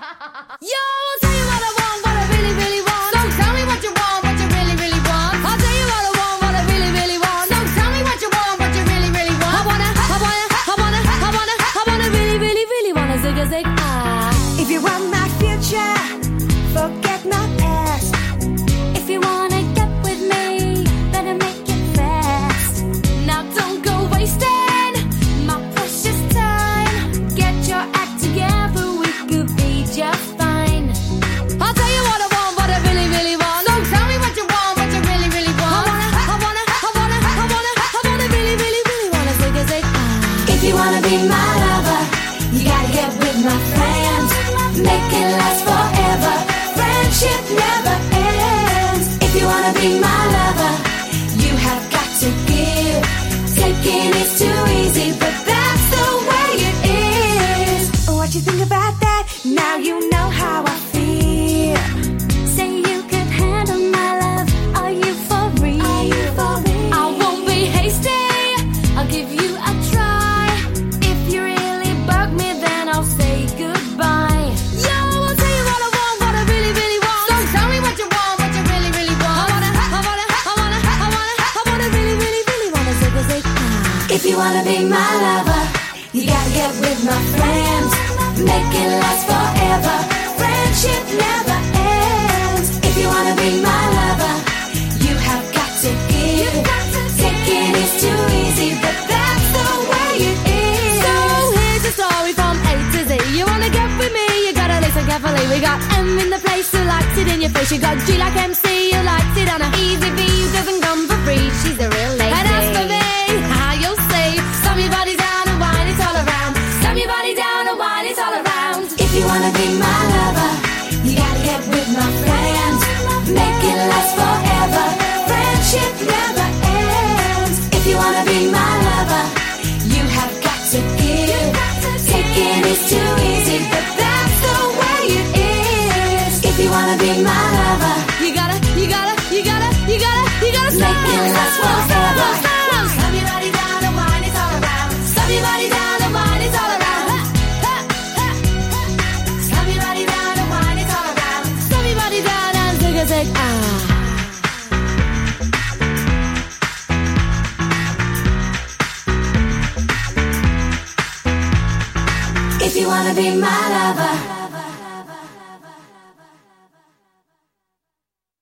Yo, I'll tell you what I want, what I really, really want. So tell me what you want, what you really, really want. I'll tell you what I want, what I really, really want. So tell me what you want, what you really, really want. I wanna really, really, really wanna zig a zig ah. If you want my future, forget my past. If you wanna get with me, better make it fast. Now don't go wasting my precious time. Get your act together, we could be just fine. I'll tell you what I want, what I really, really want. So tell me what you want, what you really, really want. I wanna really, really, really wanna zig a zig ah. If you wanna be my lover, you gotta get with my friends. Make it last forever. Friendship never ends. If you wanna be my lover, you have got to give. Taking is too easy, but that's the way it is. What you think about that? Now you know how I feel. Say you can handle my love. Are you for real? Are you for real? I won't be hasty. I'll give you a try. If you really bug me, then I'll say goodbye. Yo, I'll tell you what I want, what I really, really want. So tell me what you want, what you really, really want. I wanna really, really, really wanna zig a zig ah. If you wanna be my lover, you gotta get with my friends. Make it last forever. Friendship never ends. If you wanna be my lover, you have got to give. Taking is too easy, but that's the way it is. So here's a story from A to Z. You wanna get with me, you gotta listen carefully. We got M in the place who likes it in your face. You got G like MC, who likes it on a easy V, who doesn't come for free. She's a real lady. And as for me, how you'll say, slam your body down and wine it all around. Slam your body down and wine it all around. If you wanna be my lover, you gotta get with my friends. Make it last forever. Friendship never ends. If you wanna be my lover, you have got to give. Taking is too easy, but that's the way it is. If you wanna be my lover, You gotta make it last forever. Slam your body down and wine it all around. Slam your body down and wine it all around. Slam your body down and wine it all around. Slam your body down and zig a zig ah. If you wanna be my lover,